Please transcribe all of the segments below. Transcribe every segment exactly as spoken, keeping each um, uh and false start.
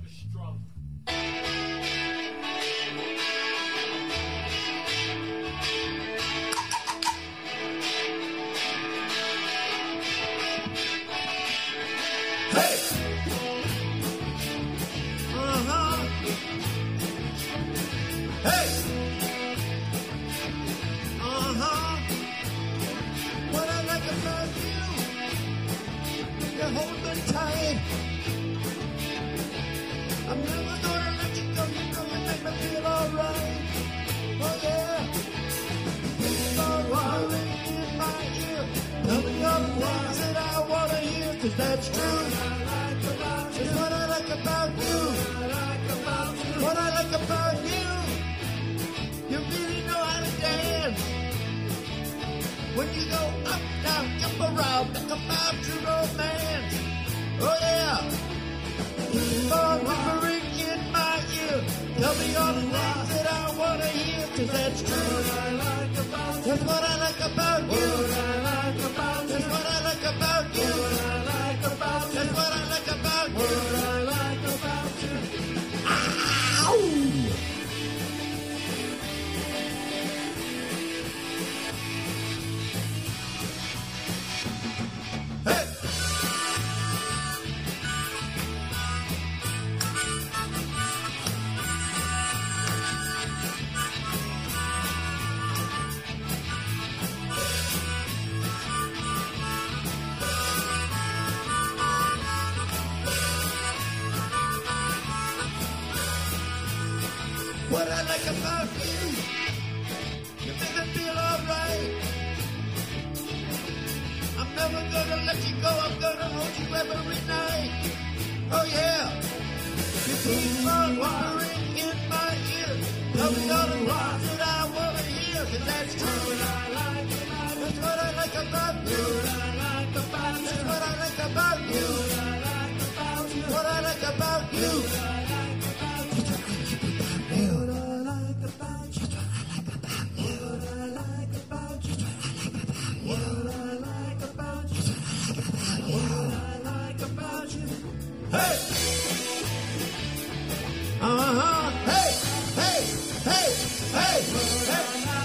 orchestra. Hey! Uh-huh. Hey! Uh-huh. What I like about you, you hold me tight. I'm never gonna let you go, you know you make me feel alright. Oh yeah. Keep on whispering in my ear. Tell me all the things that I wanna hear, 'cause that's true. It's what I like about you. What I like about you, you really know how to dance. When you go up, down, jump around, think about your romance. Oh yeah. Keep on whispering in my ear. Tell me all the things that I want to hear, 'cause that's true. That's what I like about you. That's what I like about you. That's what I like about you. Ow! Hey! What I like about you, you make me feel alright. I'm never gonna let you go, I'm gonna hold you every night. Oh yeah. You keep on whispering in my ear. Tell me all the things that I wanna hear, 'cause that's true. That's what I like about you. That's what I like about you. What I like about you. Hey! Uh-huh. Hey! Hey! Hey! Hey! Hey!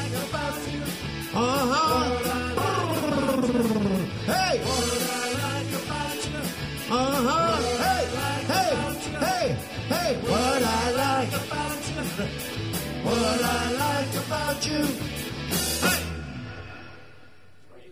Uh-huh. Hey! Uh-huh. Hey! Hey! Hey! Hey! What I like about you. What I like about you.